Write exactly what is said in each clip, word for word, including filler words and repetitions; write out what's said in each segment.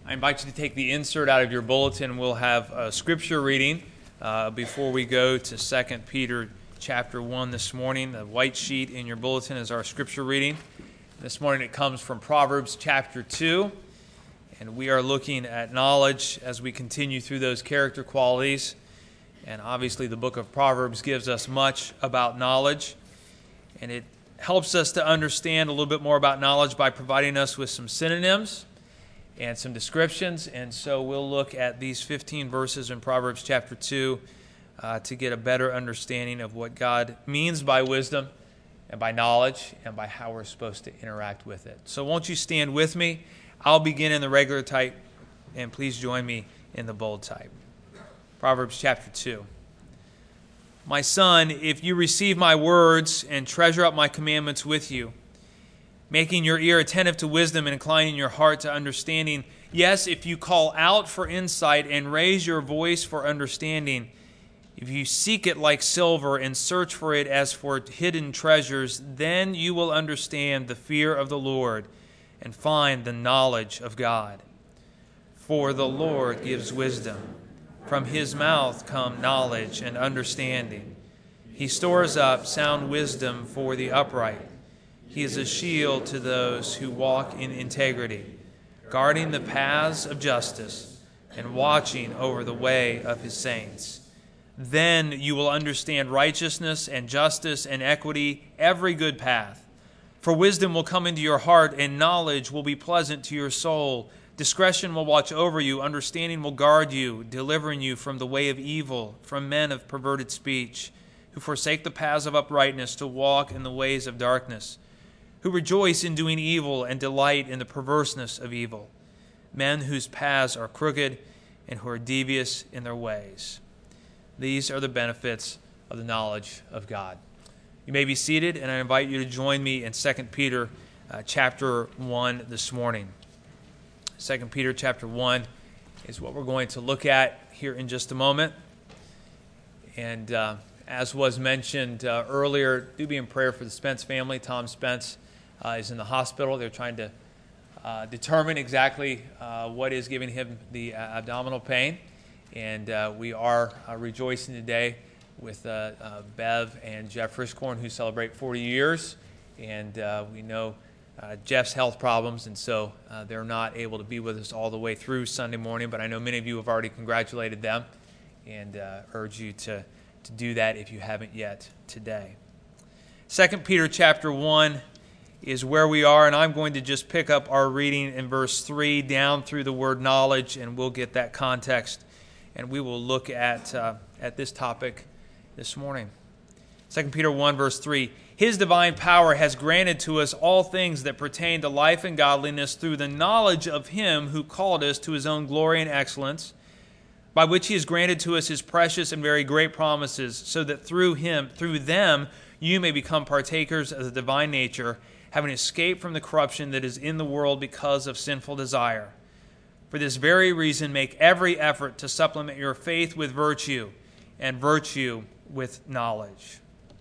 I invite you to take the insert out of your bulletin. We'll have a scripture reading uh, before we go to Second Peter chapter one this morning. The white sheet in your bulletin is our scripture reading. This morning it comes from Proverbs chapter two, and we are looking at knowledge as we continue through those character qualities. And obviously the book of Proverbs gives us much about knowledge, and it helps us to understand a little bit more about knowledge by providing us with some synonyms and some descriptions. And so we'll look at these fifteen verses in Proverbs chapter two uh, to get a better understanding of what God means by wisdom and by knowledge and by how we're supposed to interact with it. So won't you stand with me? I'll begin in the regular type, and please join me in the bold type. Proverbs chapter two. My son, if you receive my words and treasure up my commandments with you, making your ear attentive to wisdom and inclining your heart to understanding, yes, if you call out for insight and raise your voice for understanding, if you seek it like silver and search for it as for hidden treasures, then you will understand the fear of the Lord and find the knowledge of God. For the Lord gives wisdom. From his mouth come knowledge and understanding. He stores up sound wisdom for the upright. He is a shield to those who walk in integrity, guarding the paths of justice and watching over the way of his saints. Then you will understand righteousness and justice and equity, every good path. For wisdom will come into your heart, and knowledge will be pleasant to your soul. Discretion will watch over you, understanding will guard you, delivering you from the way of evil, from men of perverted speech, who forsake the paths of uprightness to walk in the ways of darkness, who rejoice in doing evil and delight in the perverseness of evil, men whose paths are crooked and who are devious in their ways. These are the benefits of the knowledge of God. You may be seated, and I invite you to join me in Second Peter uh, chapter one this morning. Second Peter chapter one is what we're going to look at here in just a moment. And uh, as was mentioned uh, earlier, do be in prayer for the Spence family. Tom Spence uh, is in the hospital. They're trying to uh, determine exactly uh, what is giving him the uh, abdominal pain. And uh, we are uh, rejoicing today with uh, uh, Bev and Jeff Frischkorn, who celebrate forty years. And uh, we know Uh, Jeff's health problems, and so uh, they're not able to be with us all the way through Sunday morning, but I know many of you have already congratulated them, and uh, urge you to, to do that if you haven't yet today. Second Peter chapter one is where we are, and I'm going to just pick up our reading in verse three down through the word knowledge, and we'll get that context, and we will look at, uh, at this topic this morning. Second Peter one, verse three. His divine power has granted to us all things that pertain to life and godliness through the knowledge of him who called us to his own glory and excellence, by which he has granted to us his precious and very great promises, so that through him, through them, you may become partakers of the divine nature, having escaped from the corruption that is in the world because of sinful desire. For this very reason, make every effort to supplement your faith with virtue, and virtue with knowledge.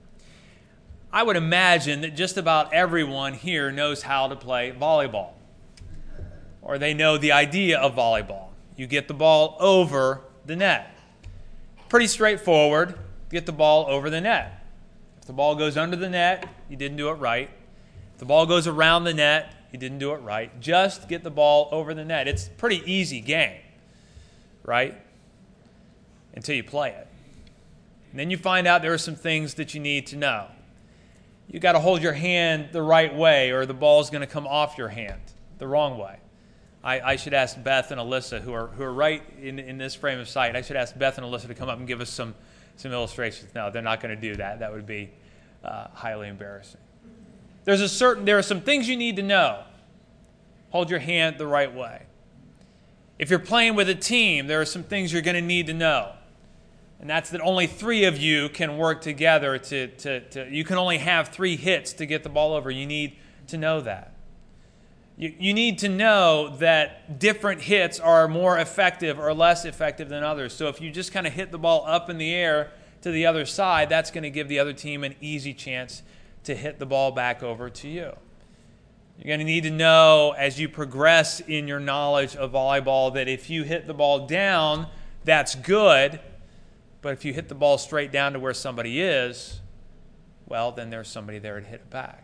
I would imagine that just about everyone here knows how to play volleyball, or they know the idea of volleyball. You get the ball over the net. Pretty straightforward. Get the ball over the net. If the ball goes under the net, you didn't do it right. If the ball goes around the net, you didn't do it right. Just get the ball over the net. It's a pretty easy game, right? Until you play it. And then you find out there are some things that you need to know. You got to hold your hand the right way, or the ball's going to come off your hand the wrong way. I, I should ask Beth and Alyssa, who are who are right in, in this frame of sight. I should ask Beth and Alyssa to come up and give us some some illustrations. No, they're not going to do that. That would be uh, highly embarrassing. There's a certain there are some things you need to know. Hold your hand the right way. If you're playing with a team, there are some things you're going to need to know. And that's that only three of you can work together to, to, to, you can only have three hits to get the ball over. You need to know that. You, you need to know that different hits are more effective or less effective than others. So if you just kind of hit the ball up in the air to the other side, that's going to give the other team an easy chance to hit the ball back over to you. You're going to need to know as you progress in your knowledge of volleyball that if you hit the ball down, that's good. But if you hit the ball straight down to where somebody is, well, then there's somebody there to hit it back.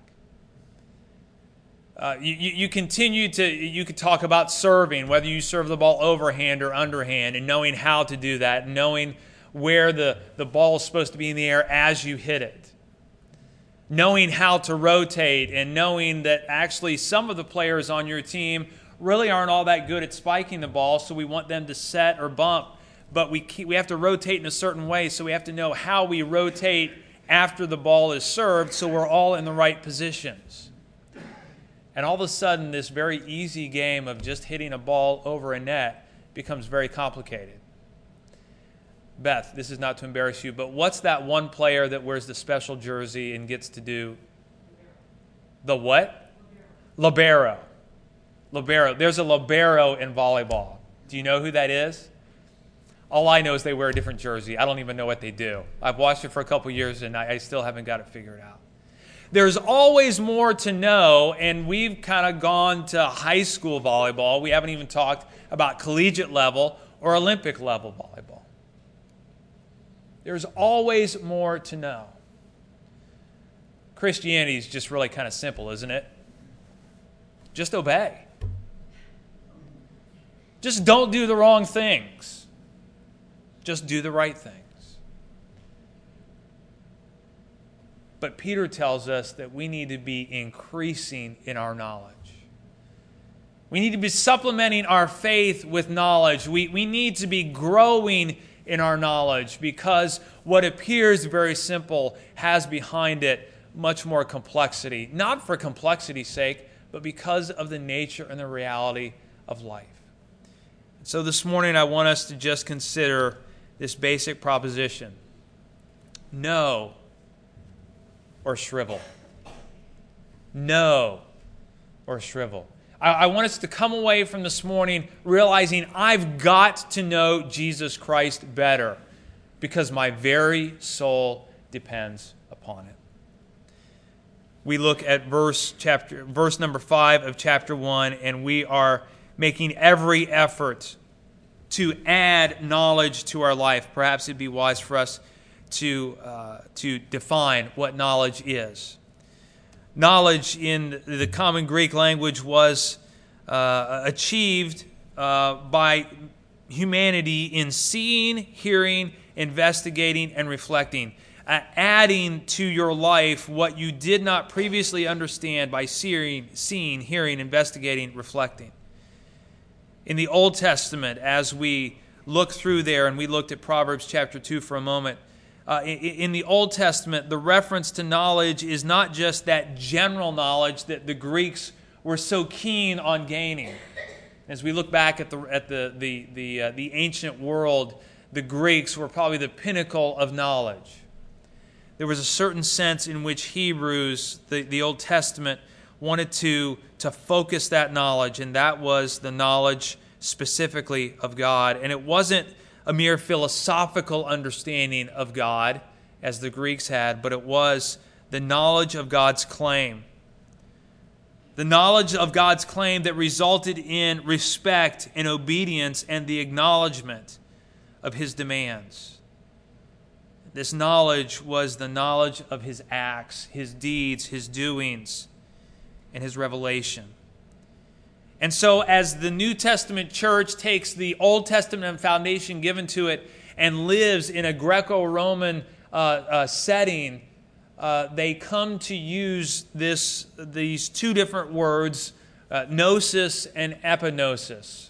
Uh, you, you continue to, you could talk about serving, whether you serve the ball overhand or underhand, and knowing how to do that, and knowing where the, the ball is supposed to be in the air as you hit it. Knowing how to rotate, and knowing that actually some of the players on your team really aren't all that good at spiking the ball, so we want them to set or bump, but we keep, we have to rotate in a certain way, so we have to know how we rotate after the ball is served so we're all in the right positions. And all of a sudden, this very easy game of just hitting a ball over a net becomes very complicated. Beth, this is not to embarrass you, but what's that one player that wears the special jersey and gets to do the what? Libero. Libero. There's a libero in volleyball. Do you know who that is? All I know is they wear a different jersey. I don't even know what they do. I've watched it for a couple years, and I, I still haven't got it figured out. There's always more to know, and we've kind of gone to high school volleyball. We haven't even talked about collegiate level or Olympic level volleyball. There's always more to know. Christianity is just really kind of simple, isn't it? Just obey. Just don't do the wrong things. Just do the right things. But Peter tells us that we need to be increasing in our knowledge. We need to be supplementing our faith with knowledge. We, we need to be growing in our knowledge, because what appears very simple has behind it much more complexity. Not for complexity's sake, but because of the nature and the reality of life. So this morning I want us to just consider this basic proposition. Know or shrivel. Know or shrivel. I, I want us to come away from this morning realizing I've got to know Jesus Christ better because my very soul depends upon it. We look at verse chapter verse number five of chapter one, and we are making every effort to add knowledge to our life. Perhaps it'd be wise for us to uh, to define what knowledge is. Knowledge in the common Greek language was uh, achieved uh, by humanity in seeing, hearing, investigating, and reflecting. Uh, adding to your life what you did not previously understand by seeing, seeing, hearing, investigating, reflecting. In the Old Testament, as we look through there, and we looked at Proverbs chapter two for a moment, uh, in, in the Old Testament, the reference to knowledge is not just that general knowledge that the Greeks were so keen on gaining. As we look back at the at the the the, uh, the ancient world, the Greeks were probably the pinnacle of knowledge. There was a certain sense in which Hebrews, the, the Old Testament, wanted to, to focus that knowledge, and that was the knowledge specifically of God. And it wasn't a mere philosophical understanding of God, as the Greeks had, but it was the knowledge of God's claim. The knowledge of God's claim that resulted in respect and obedience and the acknowledgement of His demands. This knowledge was the knowledge of His acts, His deeds, His doings, and His revelation. And so as the New Testament church takes the Old Testament foundation given to it and lives in a Greco-Roman uh, uh, setting, uh, they come to use this these two different words, uh, gnosis and epignosis.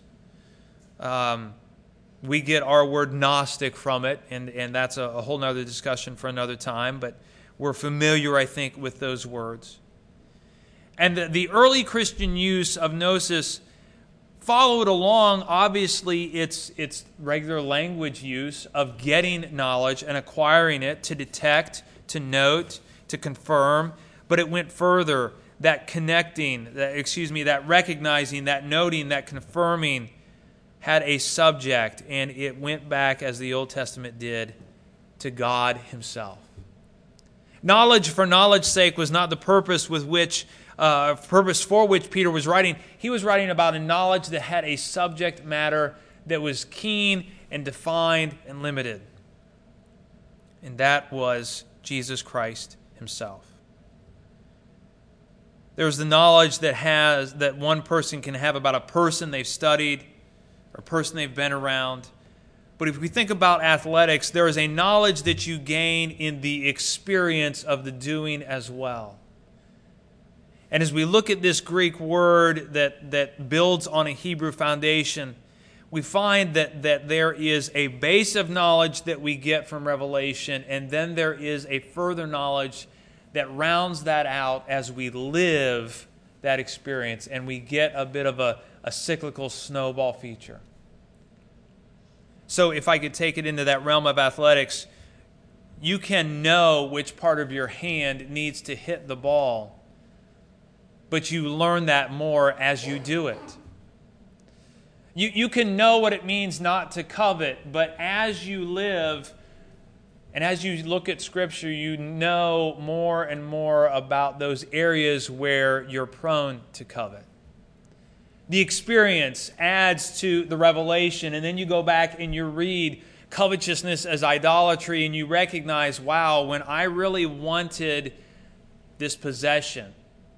Um We get our word Gnostic from it, and, and that's a, a whole other discussion for another time, but we're familiar, I think, with those words. And the, the early Christian use of gnosis followed along, obviously, its, its regular language use of getting knowledge and acquiring it to detect, to note, to confirm, but it went further, that connecting, that, excuse me, that recognizing, that noting, that confirming, had a subject, and it went back, as the Old Testament did, to God Himself. Knowledge for knowledge's sake was not the purpose with which uh, purpose for which Peter was writing. He was writing about a knowledge that had a subject matter that was keen and defined and limited. And that was Jesus Christ himself. There's the knowledge that has that one person can have about a person they've studied or a person they've been around. But if we think about athletics, there is a knowledge that you gain in the experience of the doing as well. And as we look at this Greek word that, that builds on a Hebrew foundation, we find that, that there is a base of knowledge that we get from revelation, and then there is a further knowledge that rounds that out as we live that experience, and we get a bit of a, a cyclical snowball feature. So if I could take it into that realm of athletics, you can know which part of your hand needs to hit the ball, but you learn that more as you do it. You, you can know what it means not to covet, but as you live and as you look at Scripture, you know more and more about those areas where you're prone to covet. The experience adds to the revelation, and then you go back and you read covetousness as idolatry, and you recognize, wow, when I really wanted this possession,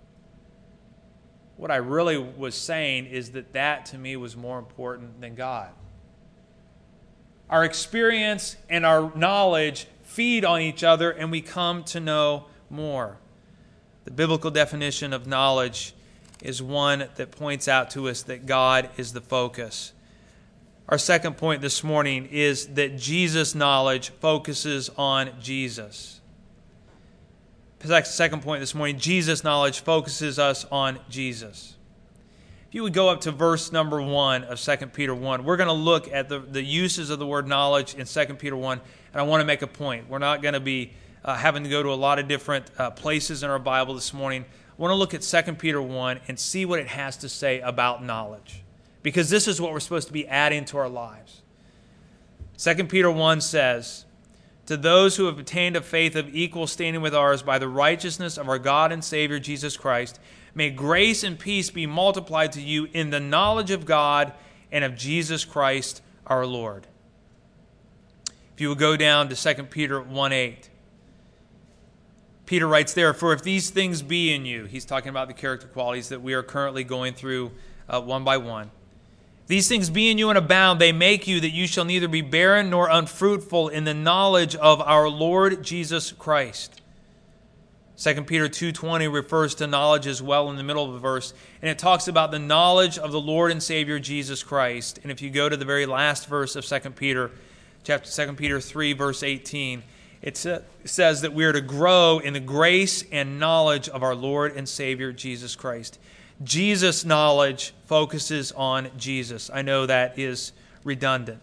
what I really was saying is that that to me was more important than God. Our experience and our knowledge feed on each other, and we come to know more. The biblical definition of knowledge is one that points out to us that God is the focus. Our second point this morning is that Jesus' knowledge focuses on Jesus. Second point this morning, Jesus' knowledge focuses us on Jesus. If you would go up to verse number one of Second Peter one, we're going to look at the, the uses of the word knowledge in Second Peter one, and I want to make a point. We're not going to be uh, having to go to a lot of different uh, places in our Bible this morning. I want to look at Second Peter one and see what it has to say about knowledge, because this is what we're supposed to be adding to our lives. Second Peter one says, "To those who have obtained a faith of equal standing with ours by the righteousness of our God and Savior Jesus Christ, may grace and peace be multiplied to you in the knowledge of God and of Jesus Christ our Lord." If you would go down to Second Peter one eight, Peter writes there, "For if these things be in you," he's talking about the character qualities that we are currently going through uh, one by one. "These things be in you and abound, they make you that you shall neither be barren nor unfruitful in the knowledge of our Lord Jesus Christ." Second Peter two twenty refers to knowledge as well in the middle of the verse, and it talks about the knowledge of the Lord and Savior Jesus Christ. And if you go to the very last verse of Second Peter, chapter Second Peter three, verse eighteen, it says that we are to grow in the grace and knowledge of our Lord and Savior Jesus Christ. Jesus' knowledge focuses on Jesus. I know that is redundant.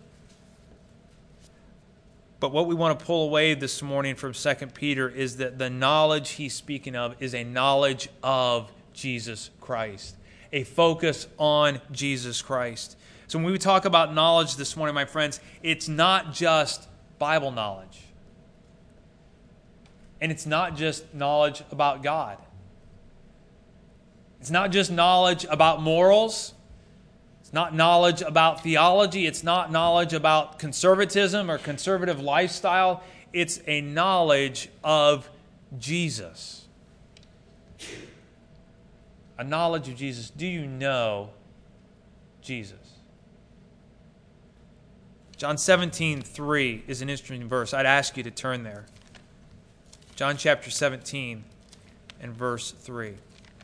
But what we want to pull away this morning from Second Peter is that the knowledge he's speaking of is a knowledge of Jesus Christ, a focus on Jesus Christ. So when we talk about knowledge this morning, my friends, it's not just Bible knowledge. And it's not just knowledge about God. It's not just knowledge about morals. It's not knowledge about theology. It's not knowledge about conservatism or conservative lifestyle. It's a knowledge of Jesus. A knowledge of Jesus. Do you know Jesus? John seventeen three is an interesting verse. I'd ask you to turn there. John chapter seventeen and verse three.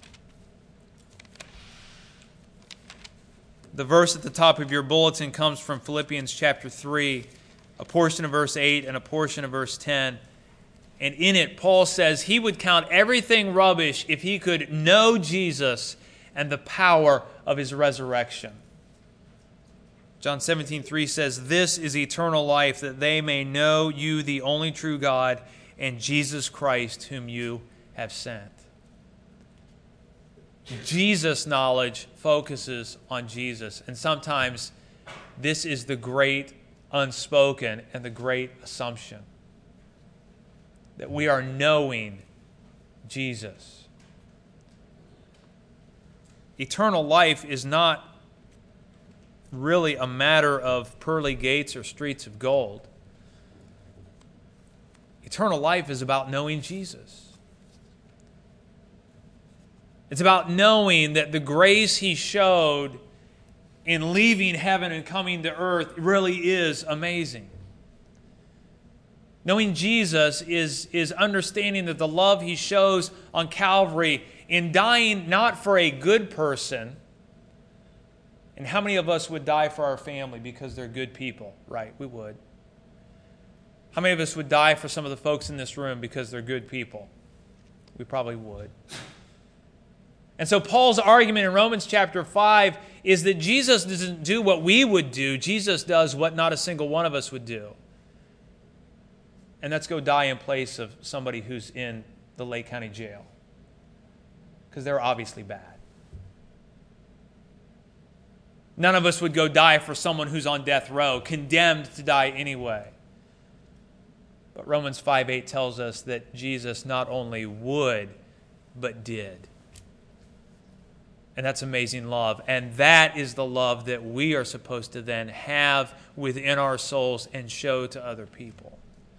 The verse at the top of your bulletin comes from Philippians chapter three, a portion of verse eight and a portion of verse ten. And in it, Paul says he would count everything rubbish if he could know Jesus and the power of his resurrection. John seventeen three says, "This is eternal life, that they may know you, the only true God, and Jesus Christ, whom you have sent." Jesus' knowledge focuses on Jesus. And sometimes this is the great unspoken and the great assumption, that we are knowing Jesus. eternal life is not really a matter of pearly gates or streets of gold. Eternal life is about knowing Jesus. It's about knowing that the grace He showed in leaving heaven and coming to earth really is amazing. Knowing Jesus is, is understanding that the love He shows on Calvary in dying not for a good person. And how many of us would die for our family because they're good people? Right, we would. How many of us would die for some of the folks in this room because they're good people? We probably would. And so Paul's argument in Romans chapter five is that Jesus doesn't do what we would do. Jesus does what not a single one of us would do. And that's go die in place of somebody who's in the Lake County Jail. Because they're obviously bad. None of us would go die for someone who's on death row, condemned to die anyway. But Romans five eight tells us that Jesus not only would, but did. And that's amazing love. And that is the love that we are supposed to then have within our souls and show to other people.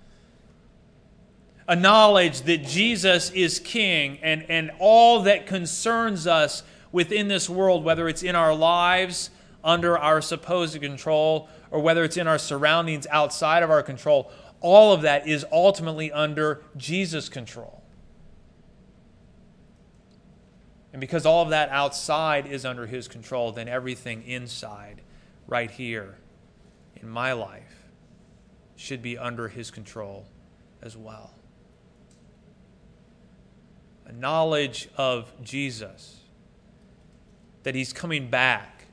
A knowledge that Jesus is King and, and all that concerns us within this world, whether it's in our lives under our supposed control or whether it's in our surroundings outside of our control, all of that is ultimately under Jesus' control. And because all of that outside is under His control, then everything inside, right here, in my life, should be under His control as well. A knowledge of Jesus, that He's coming back,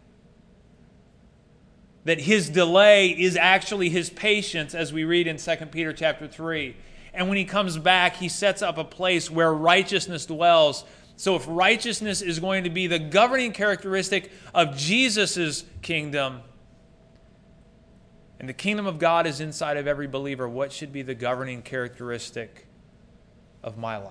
that His delay is actually His patience, as we read in Second Peter chapter three. And when He comes back, He sets up a place where righteousness dwells. So if righteousness is going to be the governing characteristic of Jesus' kingdom, and the kingdom of God is inside of every believer, what should be the governing characteristic of my life?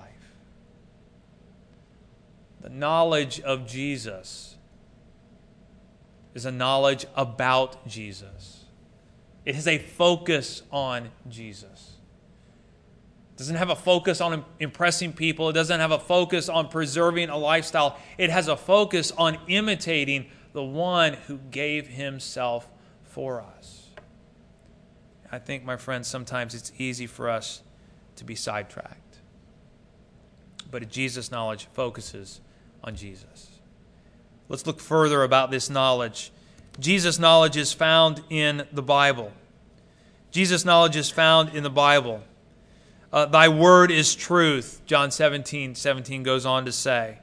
The knowledge of Jesus is a knowledge about Jesus. It has a focus on Jesus. It doesn't have a focus on impressing people. It doesn't have a focus on preserving a lifestyle. It has a focus on imitating the one who gave Himself for us. I think, my friends, sometimes it's easy for us to be sidetracked. But Jesus' knowledge focuses on Jesus. Let's look further about this knowledge. Jesus' knowledge is found in the Bible. Jesus' knowledge is found in the Bible. Uh, Thy word is truth, John seventeen seventeen goes on to say.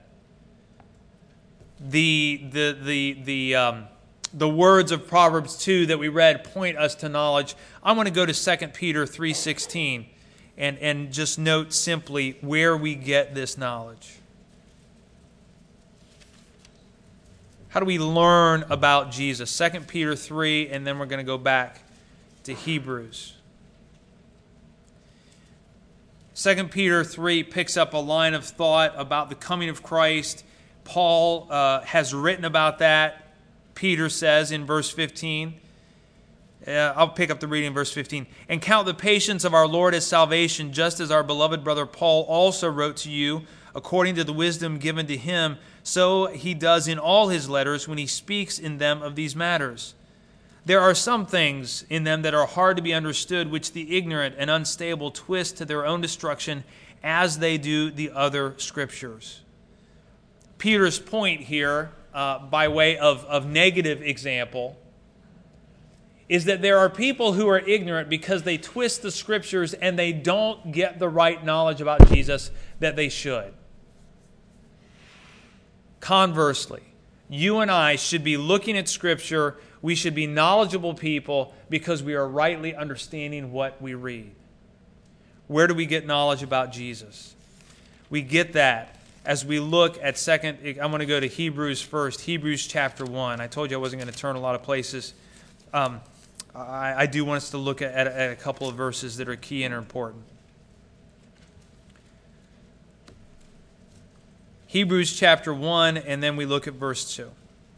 The, the, the, the, um, the words of Proverbs two that we read point us to knowledge. I want to go to Second Peter three sixteen and, and just note simply where we get this knowledge. How do we learn about Jesus? Second Peter three, and then we're going to go back to Hebrews. Second Peter three picks up a line of thought about the coming of Christ. Paul uh, has written about that. Peter says in verse fifteen, uh, I'll pick up the reading in verse fifteen. And count the patience of our Lord as salvation, just as our beloved brother Paul also wrote to you, according to the wisdom given to him, so he does in all his letters when he speaks in them of these matters. There are some things in them that are hard to be understood, which the ignorant and unstable twist to their own destruction, as they do the other Scriptures. Peter's point here, uh, by way of, of negative example, is that there are people who are ignorant because they twist the Scriptures and they don't get the right knowledge about Jesus that they should. Conversely, you and I should be looking at Scripture. We should be knowledgeable people because we are rightly understanding what we read. Where do we get knowledge about Jesus? We get that as we look at second. I'm going to go to Hebrews first. Hebrews chapter one. I told you I wasn't going to turn a lot of places. Um, I, I do want us to look at, at, at a couple of verses that are key and are important. Hebrews chapter one, and then we look at verse two.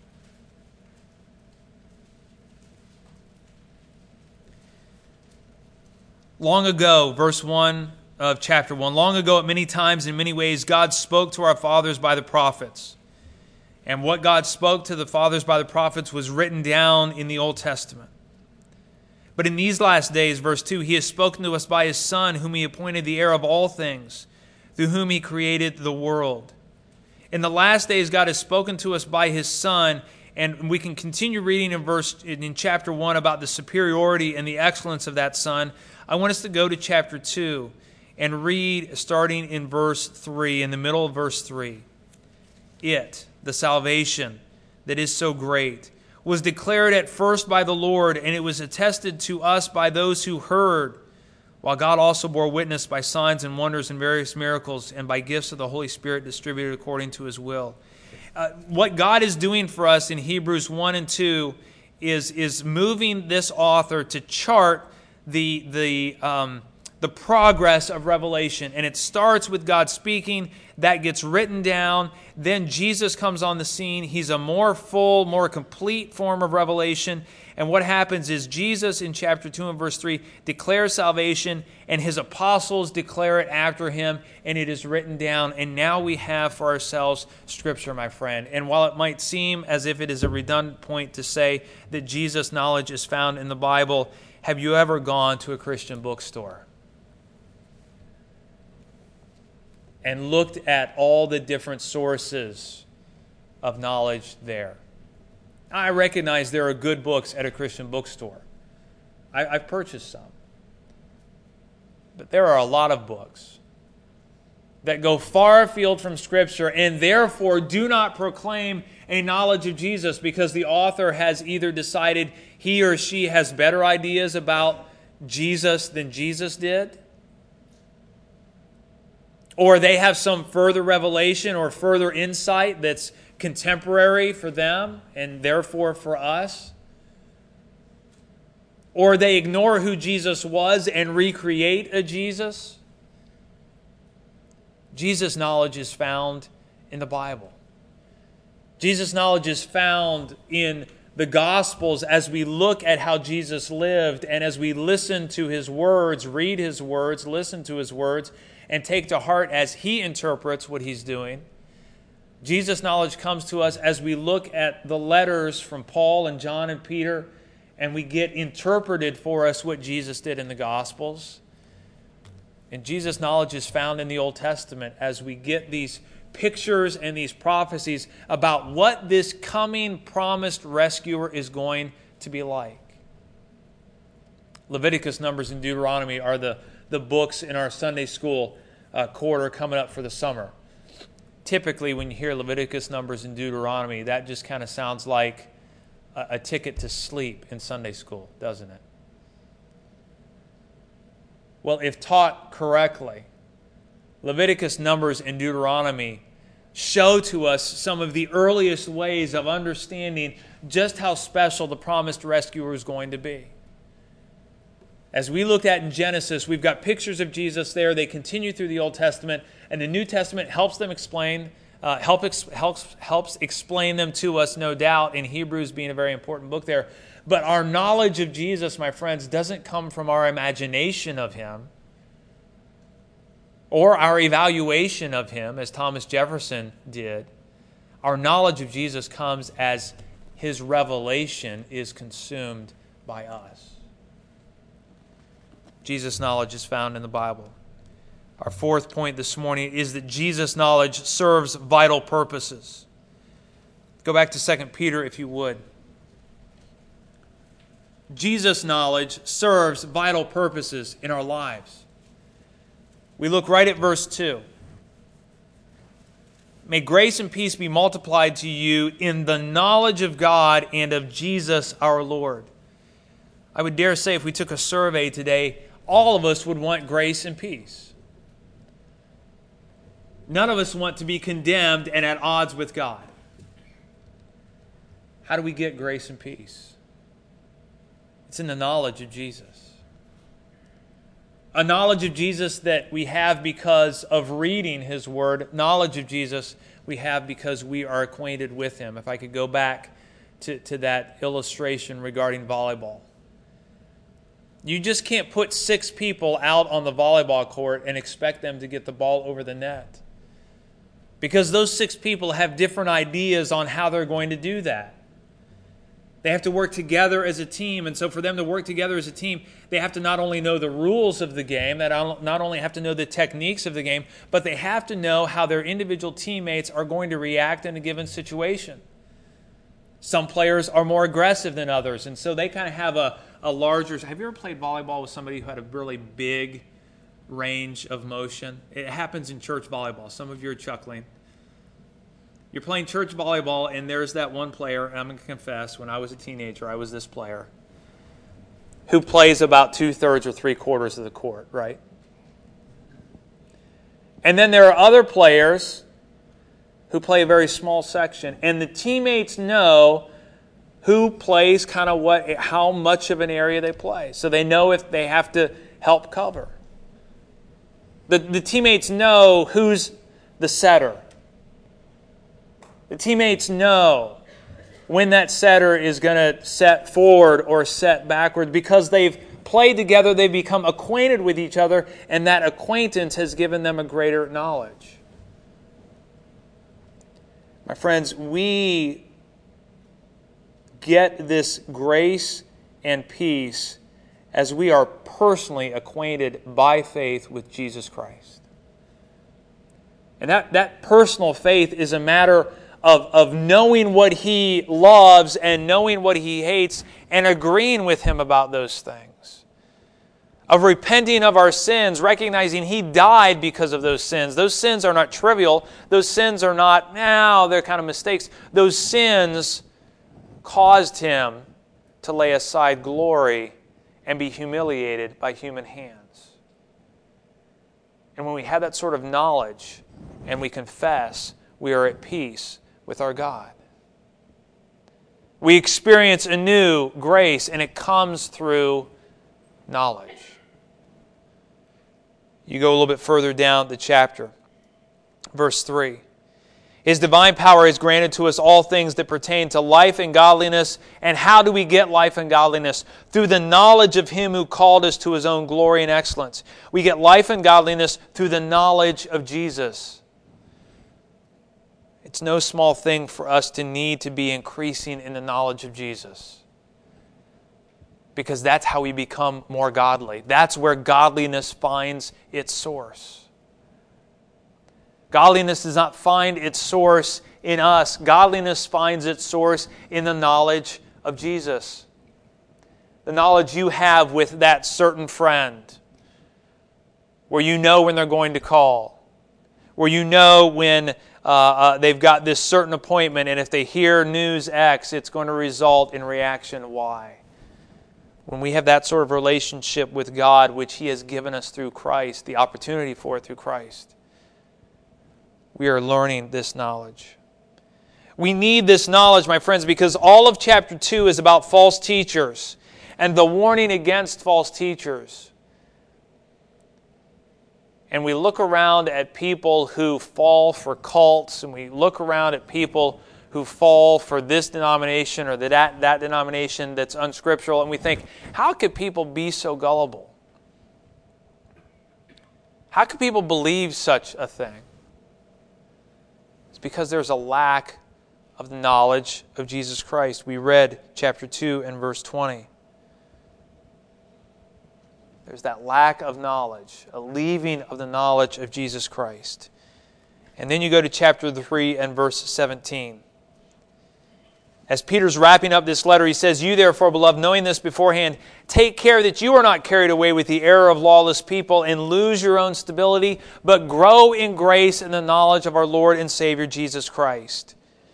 Long ago, verse one of chapter one, long ago at many times in many ways God spoke to our fathers by the prophets. And what God spoke to the fathers by the prophets was written down in the Old Testament. But in these last days, verse two, He has spoken to us by His Son, whom He appointed the heir of all things, through whom He created the world. In the last days, God has spoken to us by His Son, and we can continue reading in verse in chapter one about the superiority and the excellence of that Son. I want us to go to chapter two and read starting in verse three, in the middle of verse three. It, the salvation that is so great, was declared at first by the Lord, and it was attested to us by those who heard, while God also bore witness by signs and wonders and various miracles and by gifts of the Holy Spirit distributed according to His will. Uh, what God is doing for us in Hebrews one and two is, is moving this author to chart the, the, um, the progress of Revelation. And it starts with God speaking. That gets written down. Then Jesus comes on the scene. He's a more full, more complete form of revelation. And what happens is Jesus in chapter two and verse three declares salvation, and His apostles declare it after Him, and it is written down. And now we have for ourselves Scripture, my friend. And while it might seem as if it is a redundant point to say that Jesus' knowledge is found in the Bible, have you ever gone to a Christian bookstore and looked at all the different sources of knowledge there? I recognize there are good books at a Christian bookstore. I, I've purchased some. But there are a lot of books that go far afield from Scripture and therefore do not proclaim a knowledge of Jesus, because the author has either decided he or she has better ideas about Jesus than Jesus did, or they have some further revelation or further insight that's contemporary for them and therefore for us, or they ignore who Jesus was and recreate a Jesus. Jesus' knowledge is found in the Bible. Jesus' knowledge is found in the Gospels as we look at how Jesus lived and as we listen to His words, read His words, listen to His words, and take to heart as He interprets what He's doing. Jesus' knowledge comes to us as we look at the letters from Paul and John and Peter, and we get interpreted for us what Jesus did in the Gospels. And Jesus' knowledge is found in the Old Testament as we get these pictures and these prophecies about what this coming promised rescuer is going to be like. Leviticus, Numbers, and Deuteronomy are the, the books in our Sunday school uh, quarter coming up for the summer. Typically, when you hear Leviticus, Numbers, and Deuteronomy, that just kind of sounds like a, a ticket to sleep in Sunday school, doesn't it? Well, if taught correctly, Leviticus, Numbers, and Deuteronomy show to us some of the earliest ways of understanding just how special the promised rescuer is going to be. As we looked at in Genesis, we've got pictures of Jesus there. They continue through the Old Testament, and the New Testament helps them explain, uh, help ex- helps helps explain them to us, no doubt, in Hebrews being a very important book there. But our knowledge of Jesus, my friends, doesn't come from our imagination of Him or our evaluation of Him, as Thomas Jefferson did. Our knowledge of Jesus comes as His revelation is consumed by us. Jesus' knowledge is found in the Bible. Our fourth point this morning is that Jesus' knowledge serves vital purposes. Go back to Second Peter, if you would. Jesus' knowledge serves vital purposes in our lives. We look right at verse two. May grace and peace be multiplied to you in the knowledge of God and of Jesus our Lord. I would dare say if we took a survey today, all of us would want grace and peace. None of us want to be condemned and at odds with God. How do we get grace and peace? It's in the knowledge of Jesus. A knowledge of Jesus that we have because of reading His Word. Knowledge of Jesus we have because we are acquainted with Him. If I could go back to, to that illustration regarding volleyball. You just can't put six people out on the volleyball court and expect them to get the ball over the net. Because those six people have different ideas on how they're going to do that. They have to work together as a team, and so for them to work together as a team, they have to not only know the rules of the game, they not only have to know the techniques of the game, but they have to know how their individual teammates are going to react in a given situation. Some players are more aggressive than others, and so they kind of have a, a larger... Have you ever played volleyball with somebody who had a really big range of motion? It happens in church volleyball. Some of you are chuckling. You're playing church volleyball, and there's that one player, and I'm going to confess, when I was a teenager, I was this player, who plays about two-thirds or three-quarters of the court, right? And then there are other players who play a very small section, and the teammates know who plays kind of what, how much of an area they play. So they know if they have to help cover. The, the teammates know who's the setter. The teammates know when that setter is going to set forward or set backward because they've played together, they've become acquainted with each other, and that acquaintance has given them a greater knowledge. My friends, we get this grace and peace as we are personally acquainted by faith with Jesus Christ. And that, that personal faith is a matter Of, of knowing what He loves and knowing what He hates and agreeing with Him about those things. Of repenting of our sins, recognizing He died because of those sins. Those sins are not trivial. Those sins are not, no, they're kind of mistakes. Those sins caused Him to lay aside glory and be humiliated by human hands. And when we have that sort of knowledge and we confess, we are at peace with our God. We experience a new grace, and it comes through knowledge. You go a little bit further down the chapter. Verse three. His divine power has granted to us all things that pertain to life and godliness. And how do we get life and godliness? Through the knowledge of Him who called us to His own glory and excellence. We get life and godliness through the knowledge of Jesus. It's no small thing for us to need to be increasing in the knowledge of Jesus. Because that's how we become more godly. That's where godliness finds its source. Godliness does not find its source in us. Godliness finds its source in the knowledge of Jesus. The knowledge you have with that certain friend, where you know when they're going to call, where you know when uh, uh, they've got this certain appointment, and if they hear news X, it's going to result in reaction Y. When we have that sort of relationship with God, which He has given us through Christ, the opportunity for it through Christ, we are learning this knowledge. We need this knowledge, my friends, because all of chapter two is about false teachers and the warning against false teachers. And we look around at people who fall for cults, and we look around at people who fall for this denomination or that, that denomination that's unscriptural, and we think, how could people be so gullible? How could people believe such a thing? It's because there's a lack of the knowledge of Jesus Christ. We read chapter two and verse twenty. There's that lack of knowledge, a leaving of the knowledge of Jesus Christ. And then you go to chapter three and verse seventeen. As Peter's wrapping up this letter, he says, "You therefore, beloved, knowing this beforehand, take care that you are not carried away with the error of lawless people and lose your own stability, but grow in grace and the knowledge of our Lord and Savior Jesus Christ."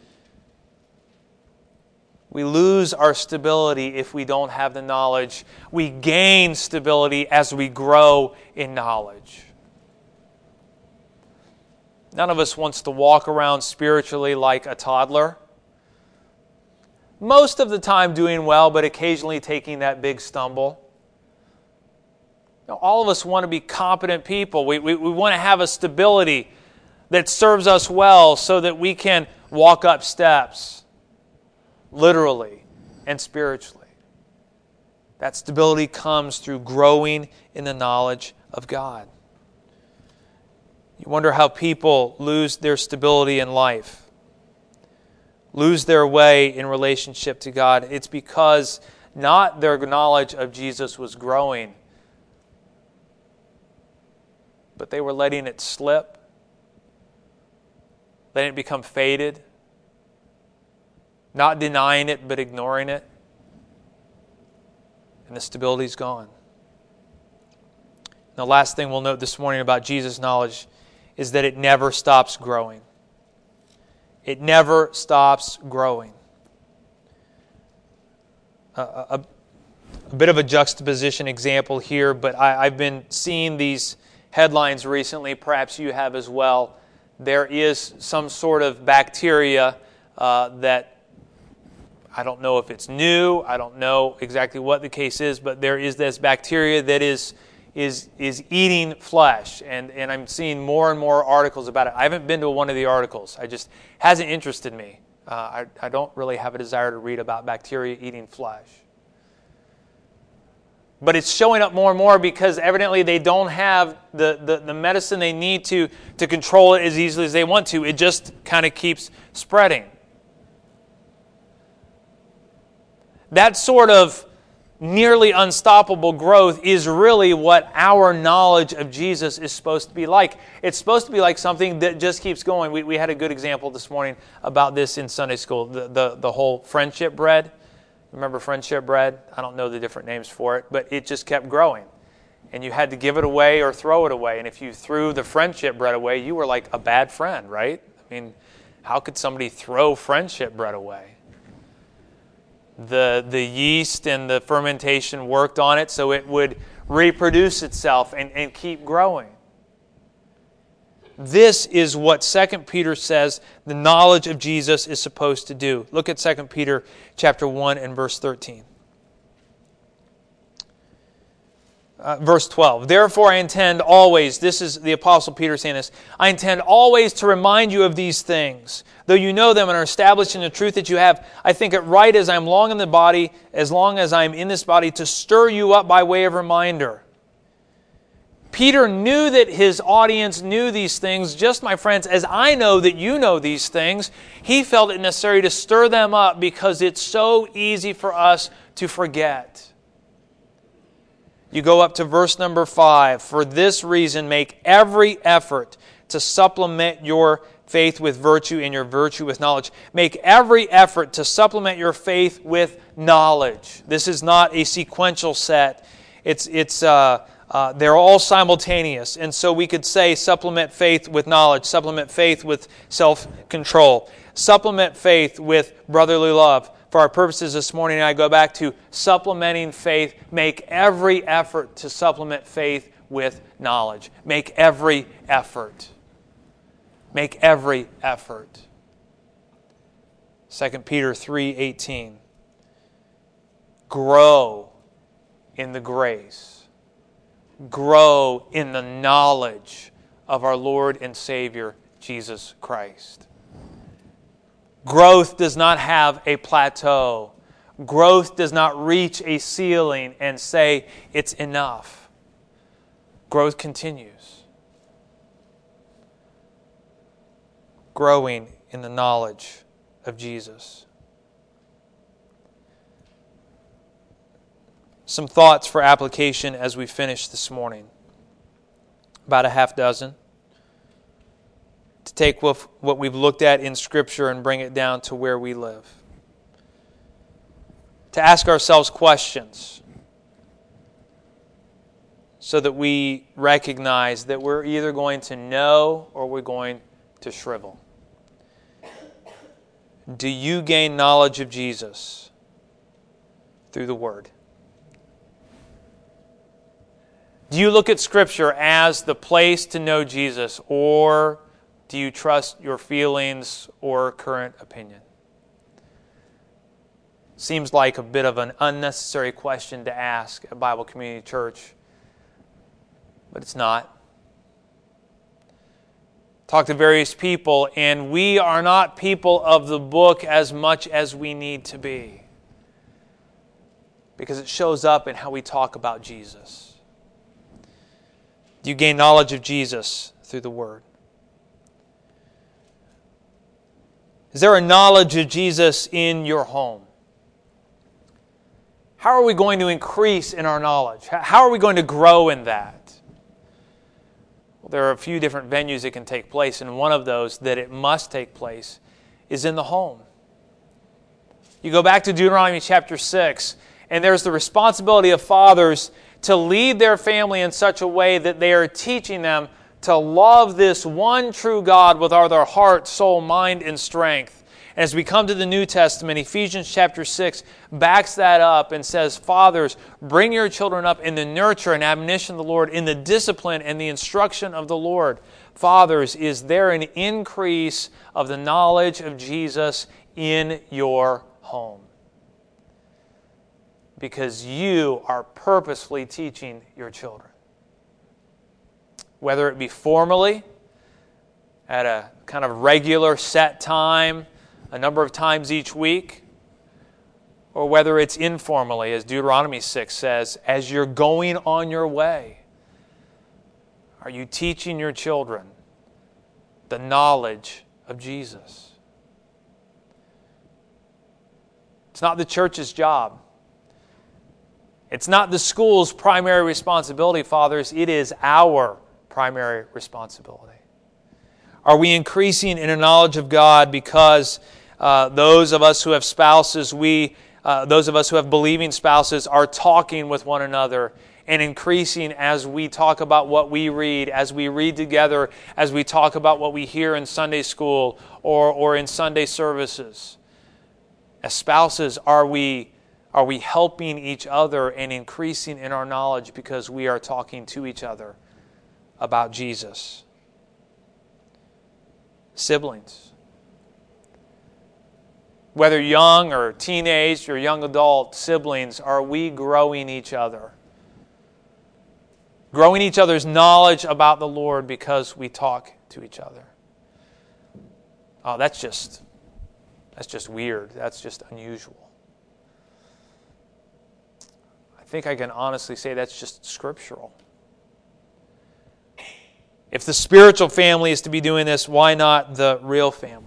We lose our stability if we don't have the knowledge. We gain stability as we grow in knowledge. None of us wants to walk around spiritually like a toddler. Most of the time doing well, but occasionally taking that big stumble. know, all of us want to be competent people. We, we, we want to have a stability that serves us well so that we can walk up steps, literally and spiritually. That stability comes through growing in the knowledge of God. You wonder how people lose their stability in life, lose their way in relationship to God. It's because not their knowledge of Jesus was growing, but they were letting it slip, letting it become faded, not denying it but ignoring it, and the stability's gone. The last thing we'll note this morning about Jesus' knowledge is that it never stops growing. It never stops growing. A, a, a bit of a juxtaposition example here, but I, I've been seeing these headlines recently, perhaps you have as well. There is some sort of bacteria uh, that, I don't know if it's new, I don't know exactly what the case is, but there is this bacteria that is is is eating flesh, and, and I'm seeing more and more articles about it. I haven't been to one of the articles. I just hasn't interested me. Uh, I, I don't really have a desire to read about bacteria eating flesh. But it's showing up more and more because evidently they don't have the, the, the medicine they need to, to control it as easily as they want to. It just kind of keeps spreading. That sort of nearly unstoppable growth is really what our knowledge of Jesus is supposed to be like. It's supposed to be like something that just keeps going. We, we had a good example this morning about this in Sunday school, the, the, the whole friendship bread. Remember friendship bread? I don't know the different names for it, but it just kept growing. And you had to give it away or throw it away. And if you threw the friendship bread away, you were like a bad friend, right? I mean, how could somebody throw friendship bread away? The, the yeast and the fermentation worked on it so it would reproduce itself and, and keep growing. This is what Second Peter says the knowledge of Jesus is supposed to do. Look at Second Peter chapter one and verse thirteen. Uh, verse twelve. Therefore I intend always, this is the Apostle Peter saying this, I intend always to remind you of these things. Though you know them and are established in the truth that you have, I think it right as I am long in the body, as long as I am in this body, to stir you up by way of reminder. Peter knew that his audience knew these things, just, my friends, as I know that you know these things. He felt it necessary to stir them up because it's so easy for us to forget. You go up to verse number five. For this reason, make every effort to supplement your faith with virtue and your virtue with knowledge. Make every effort to supplement your faith with knowledge. This is not a sequential set. It's it's uh, uh, they're all simultaneous, and so we could say supplement faith with knowledge, supplement faith with self-control, supplement faith with brotherly love. For our purposes this morning, I go back to supplementing faith. Make every effort to supplement faith with knowledge. Make every effort. Make every effort. Second Peter three eighteen. Grow in the grace. Grow in the knowledge of our Lord and Savior, Jesus Christ. Growth does not have a plateau. Growth does not reach a ceiling and say it's enough. Growth continues. Growing in the knowledge of Jesus. Some thoughts for application as we finish this morning. About a half dozen. To take what we've looked at in Scripture and bring it down to where we live. To ask ourselves questions so that we recognize that we're either going to know or we're going to shrivel. Do you gain knowledge of Jesus through the Word? Do you look at Scripture as the place to know Jesus, or do you trust your feelings or current opinion? Seems like a bit of an unnecessary question to ask at Bible Community Church. but it's not. Talk to various people, and we are not people of the book as much as we need to be, because it shows up in how we talk about Jesus. Do you gain knowledge of Jesus through the Word? Is there a knowledge of Jesus in your home? How are we going to increase in our knowledge? How are we going to grow in that? Well, there are a few different venues it can take place, and one of those that it must take place is in the home. You go back to Deuteronomy chapter six, and there's the responsibility of fathers to lead their family in such a way that they are teaching them to love this one true God with all their heart, soul, mind, and strength. As we come to the New Testament, Ephesians chapter six backs that up and says, fathers, bring your children up in the nurture and admonition of the Lord, in the discipline and the instruction of the Lord. Fathers, is there an increase of the knowledge of Jesus in your home? Because you are purposefully teaching your children. Whether it be formally, at a kind of regular set time, a number of times each week, or whether it's informally, as Deuteronomy six says, as you're going on your way. Are you teaching your children the knowledge of Jesus? It's not the church's job. It's not the school's primary responsibility, fathers. It is our primary responsibility. Are we increasing in a knowledge of God because uh, those of us who have spouses, we, uh, those of us who have believing spouses, are talking with one another and increasing as we talk about what we read, as we read together, as we talk about what we hear in Sunday school or, or in Sunday services? As spouses, are we, are we helping each other and increasing in our knowledge because we are talking to each other about Jesus? Siblings. Whether young or teenage or young adult siblings, are we growing each other? Growing each other's knowledge about the Lord because we talk to each other. Oh, that's just, that's just weird. That's just unusual. I think I can honestly say that's just scriptural. If the spiritual family is to be doing this, why not the real family?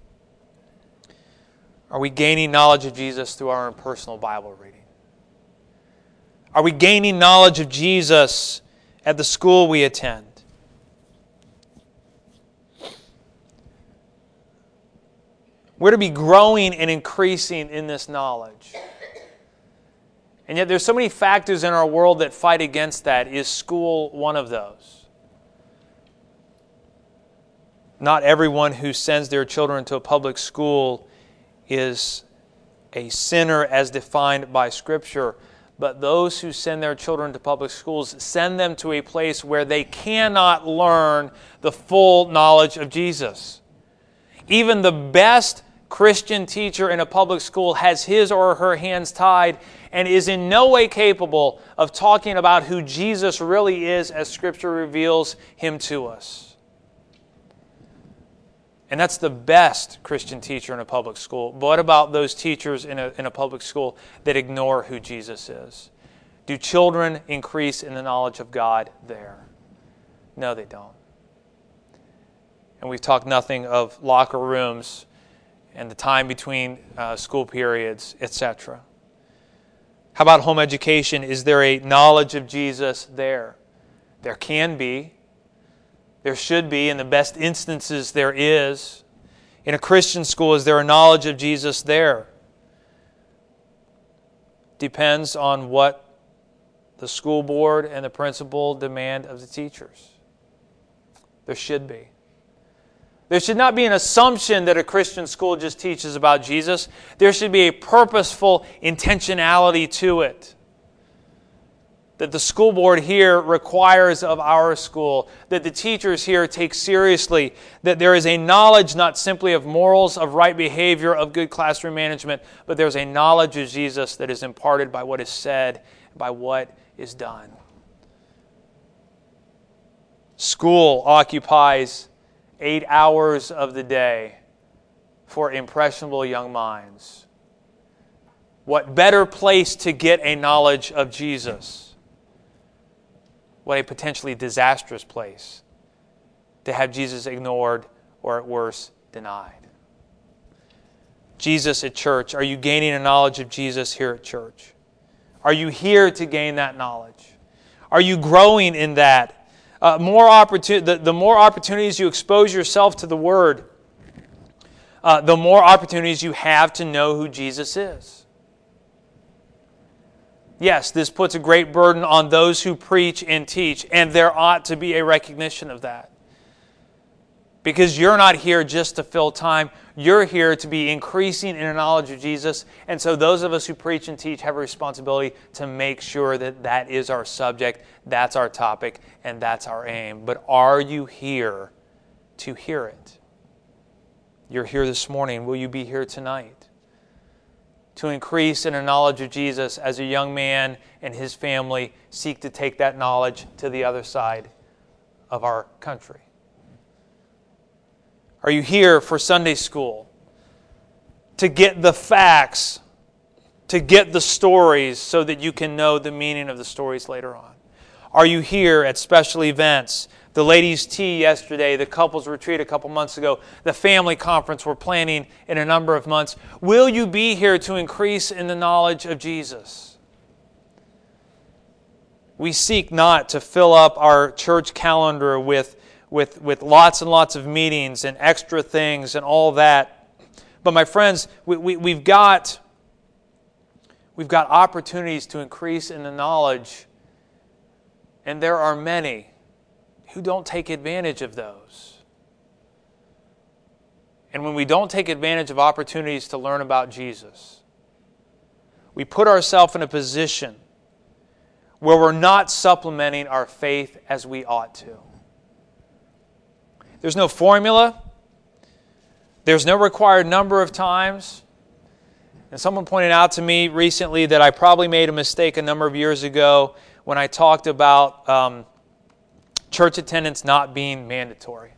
Are we gaining knowledge of Jesus through our own personal Bible reading? Are we gaining knowledge of Jesus at the school we attend? We're to be growing and increasing in this knowledge. And yet there's so many factors in our world that fight against that. Is school one of those? Not everyone who sends their children to a public school is a sinner as defined by Scripture, but those who send their children to public schools send them to a place where they cannot learn the full knowledge of Jesus. Even the best Christian teacher in a public school has his or her hands tied and is in no way capable of talking about who Jesus really is as Scripture reveals Him to us. And that's the best Christian teacher in a public school. But what about those teachers in a, in a public school that ignore who Jesus is? Do children increase in the knowledge of God there? No, they don't. And we've talked nothing of locker rooms and the time between uh, school periods, et cetera. How about home education? Is there a knowledge of Jesus there? There can be. There should be. In the best instances, there is. In a Christian school, is there a knowledge of Jesus there? Depends on what the school board and the principal demand of the teachers. There should be. There should not be an assumption that a Christian school just teaches about Jesus. There should be a purposeful intentionality to it. That the school board here requires of our school, that the teachers here take seriously, that there is a knowledge not simply of morals, of right behavior, of good classroom management, but there's a knowledge of Jesus that is imparted by what is said, by what is done. School occupies eight hours of the day for impressionable young minds. What better place to get a knowledge of Jesus? What a potentially disastrous place to have Jesus ignored or at worst denied. Jesus at church. Are you gaining a knowledge of Jesus here at church? Are you here to gain that knowledge? Are you growing in that? Uh, more opportun- the, the more opportunities you expose yourself to the Word, uh, the more opportunities you have to know who Jesus is. Yes, this puts a great burden on those who preach and teach, and there ought to be a recognition of that. Because you're not here just to fill time. You're here to be increasing in a knowledge of Jesus. And so those of us who preach and teach have a responsibility to make sure that that is our subject, that's our topic, and that's our aim. But are you here to hear it? You're here this morning. Will you be here tonight? To increase in a knowledge of Jesus as a young man and his family seek to take that knowledge to the other side of our country. Are you here for Sunday school? To get the facts, to get the stories so that you can know the meaning of the stories later on? Are you here at special events? The ladies' tea yesterday, the couples retreat a couple months ago, the family conference we're planning in a number of months. Will you be here to increase in the knowledge of Jesus? We seek not to fill up our church calendar with With, with lots and lots of meetings and extra things and all that. But my friends, we, we, we've got we've got opportunities to increase in the knowledge, and there are many who don't take advantage of those. And when we don't take advantage of opportunities to learn about Jesus, we put ourselves in a position where we're not supplementing our faith as we ought to. There's no formula. There's no required number of times. And someone pointed out to me recently that I probably made a mistake a number of years ago when I talked about um, church attendance not being mandatory.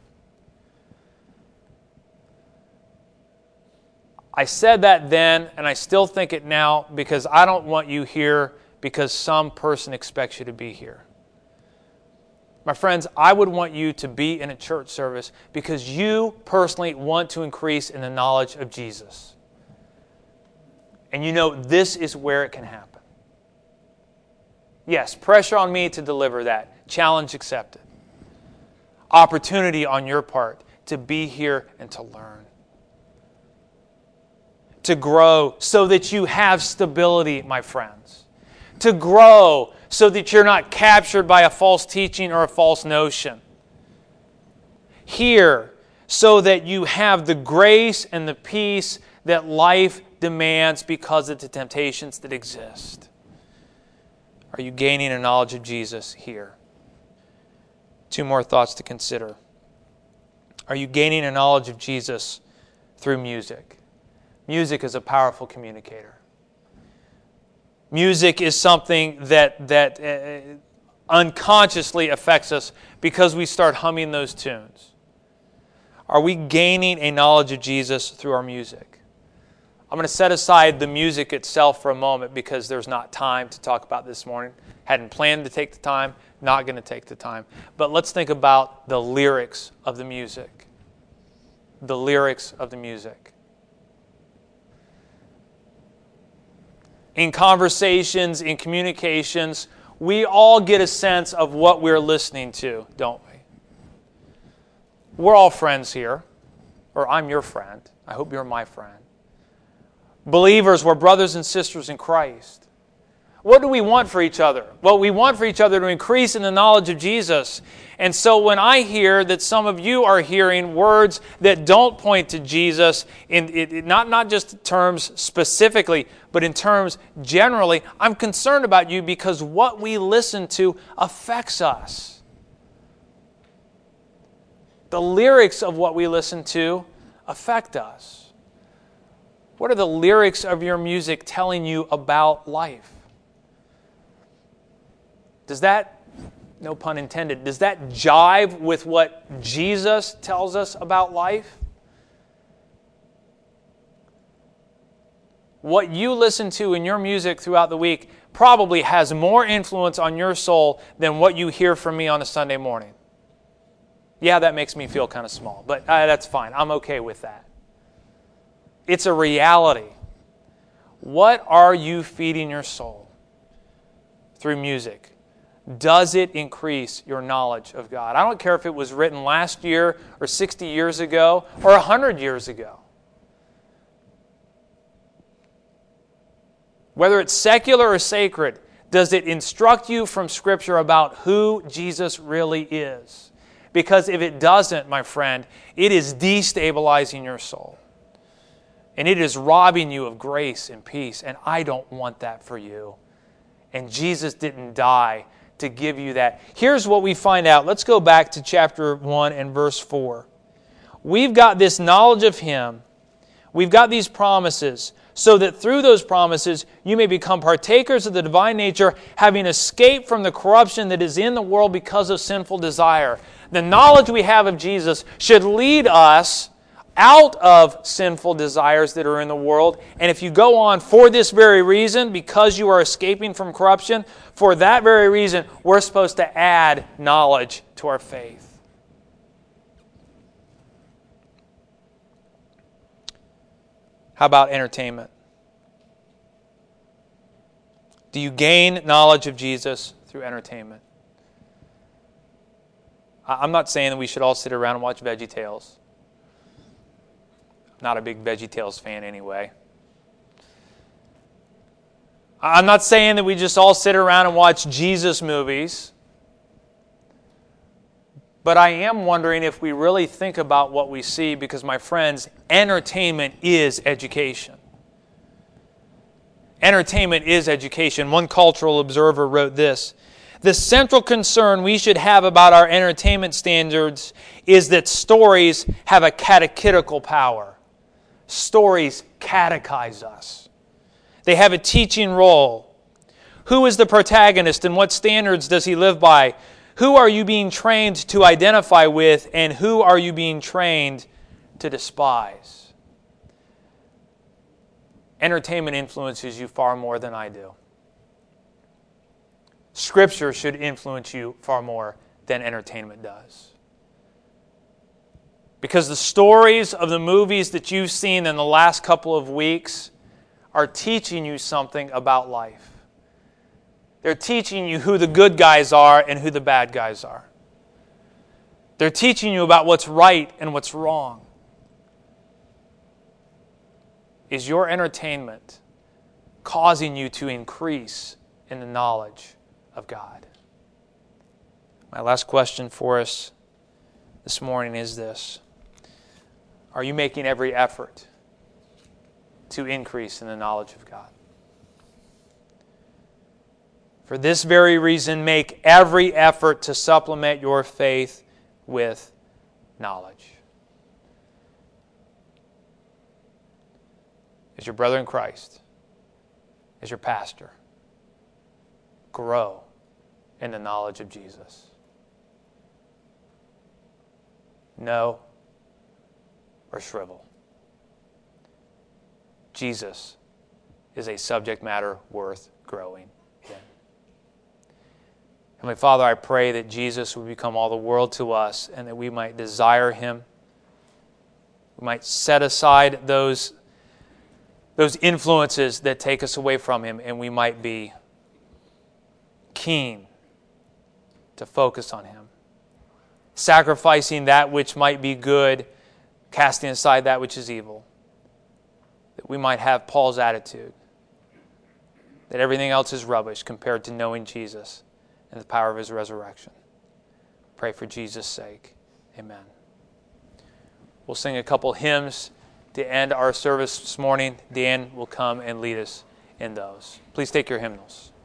I said that then, and I still think it now, because I don't want you here because some person expects you to be here. My friends, I would want you to be in a church service because you personally want to increase in the knowledge of Jesus. And you know this is where it can happen. Yes, pressure on me to deliver that. Challenge accepted. Opportunity on your part to be here and to learn. To grow so that you have stability, my friends. To grow so that you're not captured by a false teaching or a false notion. Here, so that you have the grace and the peace that life demands because of the temptations that exist. Are you gaining a knowledge of Jesus here? Two more thoughts to consider. Are you gaining a knowledge of Jesus through music? Music is a powerful communicator. Music is something that, that uh, unconsciously affects us because we start humming those tunes. Are we gaining a knowledge of Jesus through our music? I'm going to set aside the music itself for a moment because there's not time to talk about this morning. Hadn't planned to take the time, not going to take the time. But let's think about the lyrics of the music. The lyrics of the music. In conversations, in communications, we all get a sense of what we're listening to, don't we? We're all friends here, or I'm your friend. I hope you're my friend. Believers, we're brothers and sisters in Christ. What do we want for each other? Well, we want for each other to increase in the knowledge of Jesus. And so when I hear that some of you are hearing words that don't point to Jesus, in it, not, not just terms specifically, but in terms generally, I'm concerned about you because what we listen to affects us. The lyrics of what we listen to affect us. What are the lyrics of your music telling you about life? Does that no pun intended, does that jive with what Jesus tells us about life? What you listen to in your music throughout the week probably has more influence on your soul than what you hear from me on a Sunday morning. Yeah, that makes me feel kind of small, but uh, that's fine. I'm okay with that. It's a reality. What are you feeding your soul through music? Does it increase your knowledge of God? I don't care if it was written last year or sixty years ago or one hundred years ago. Whether it's secular or sacred, does it instruct you from Scripture about who Jesus really is? Because if it doesn't, my friend, it is destabilizing your soul. And it is robbing you of grace and peace. And I don't want that for you. And Jesus didn't die to give you that. Here's what we find out. Let's go back to chapter one and verse four. We've got this knowledge of Him. We've got these promises, so that through those promises you may become partakers of the divine nature, having escaped from the corruption that is in the world because of sinful desire. The knowledge we have of Jesus should lead us out of sinful desires that are in the world. And if you go on for this very reason, because you are escaping from corruption, for that very reason, we're supposed to add knowledge to our faith. How about entertainment? Do you gain knowledge of Jesus through entertainment? I'm not saying that we should all sit around and watch VeggieTales. I'm not a big VeggieTales fan anyway. I'm not saying that we just all sit around and watch Jesus movies. But I am wondering if we really think about what we see, because, my friends, entertainment is education. Entertainment is education. One cultural observer wrote this: the central concern we should have about our entertainment standards is that stories have a catechetical power. Stories catechize us. They have a teaching role. Who is the protagonist and what standards does he live by? Who are you being trained to identify with, and who are you being trained to despise? Entertainment influences you far more than I do. Scripture should influence you far more than entertainment does. Because the stories of the movies that you've seen in the last couple of weeks are teaching you something about life. They're teaching you who the good guys are and who the bad guys are. They're teaching you about what's right and what's wrong. Is your entertainment causing you to increase in the knowledge of God? My last question for us this morning is this: are you making every effort to increase in the knowledge of God? For this very reason, make every effort to supplement your faith with knowledge. As your brother in Christ, as your pastor, grow in the knowledge of Jesus. Know or shrivel. Jesus is a subject matter worth growing in. Heavenly Father, I pray that Jesus would become all the world to us, and that we might desire Him. We might set aside those, those influences that take us away from Him, and we might be keen to focus on Him. Sacrificing that which might be good, casting aside that which is evil. That we might have Paul's attitude, that everything else is rubbish compared to knowing Jesus and the power of His resurrection. Pray for Jesus' sake. Amen. We'll sing a couple hymns to end our service this morning. Dan will come and lead us in those. Please take your hymnals.